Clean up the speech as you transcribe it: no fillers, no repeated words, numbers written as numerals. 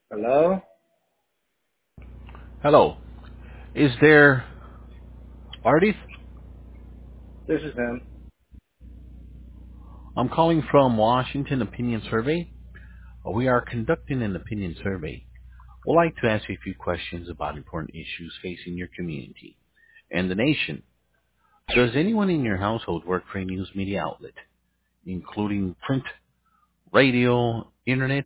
Hello? Hello. Is there Artith? This is him. I'm calling from Washington Opinion Survey. We are conducting an opinion survey. We'd like to ask you a few questions about important issues facing your community and the nation. Does anyone in your household work for a news media outlet, including print, radio, internet,